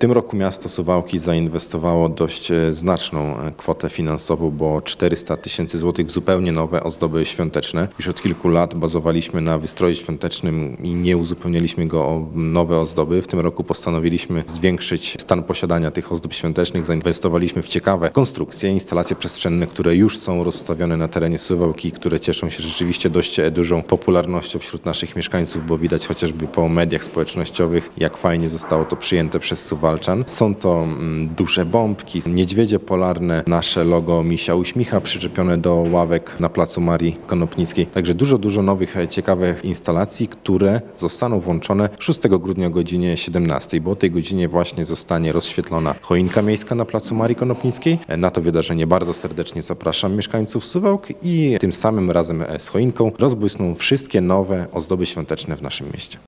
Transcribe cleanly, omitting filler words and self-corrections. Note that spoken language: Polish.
tym roku miasto Suwałki zainwestowało dość znaczną kwotę finansową, bo 400 000 złotych w zupełnie nowe ozdoby świąteczne. Już od kilku lat bazowaliśmy na wystroju świątecznym i nie uzupełnialiśmy go o nowe ozdoby. W tym roku postanowiliśmy zwiększyć stan posiadania tych ozdób świątecznych. Zainwestowaliśmy w ciekawe konstrukcje, instalacje przestrzenne, które już są rozstawione na terenie Suwałki, które cieszą się rzeczywiście dość dużą popularnością wśród naszych mieszkańców, bo widać chociażby po mediach społecznościowych, jak fajnie zostało to przyjęte przez Suwalczan. Są to duże bombki, niedźwiedzie polarne, nasze logo Misia Uśmicha przyczepione do ławek na placu Marii Konopnickiej. Także dużo nowych, ciekawych instalacji, które zostaną włączone 6 grudnia o godzinie 17, bo o tej godzinie właśnie zostanie rozświetlona choinka miejska na placu Marii Konopnickiej. Na to wydarzenie bardzo serdecznie zapraszam mieszkańców Suwałk i tym samym razem z choinką rozbłysną wszystkie nowe ozdoby świąteczne w naszym mieście.